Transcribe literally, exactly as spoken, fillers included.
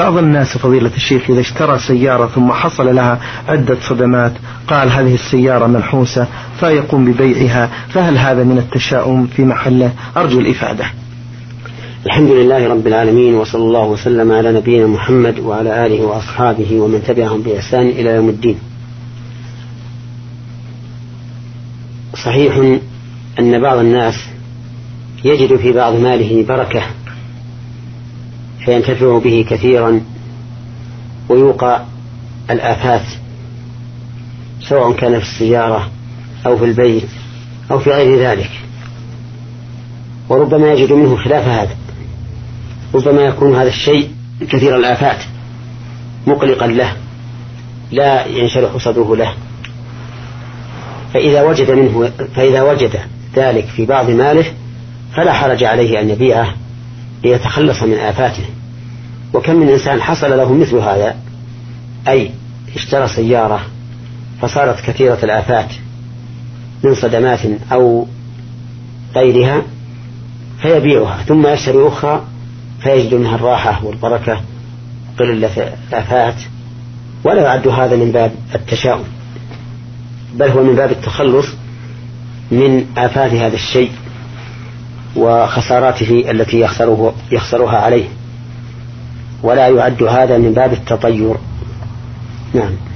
بعض الناس فضيلة الشيخ إذا اشترى سيارة ثم حصل لها عدة صدمات قال هذه السيارة منحوسة فيقوم ببيعها، فهل هذا من التشاؤم في محله؟ أرجو الإفادة. الحمد لله رب العالمين، وصلى الله وسلم على نبينا محمد وعلى آله وأصحابه ومن تبعهم بإحسان إلى يوم الدين. صحيح أن بعض الناس يجد في بعض ماله بركة فينتفع به كثيرا ويوقع الآفات، سواء كان في السيارة أو في البيت أو في غير ذلك، وربما يجد منه خلاف هذا. ربما يكون هذا الشيء كثير الآفات مقلقا له لا ينشرح صدره له، فإذا وجد منه فإذا وجد ذلك في بعض ماله فلا حرج عليه أن يبيعه ليتخلص من آفاته. وكم من إنسان حصل له مثل هذا، أي اشترى سيارة فصارت كثيرة الآفات من صدمات أو غيرها فيبيعها ثم يشتري أخرى فيجد منها الراحة والبركة قلة الآفات، ولا يعد هذا من باب التشاؤم، بل هو من باب التخلص من آفات هذا الشيء وخساراته التي يخسره يخسرها عليه، ولا يعد هذا من باب التطير. نعم.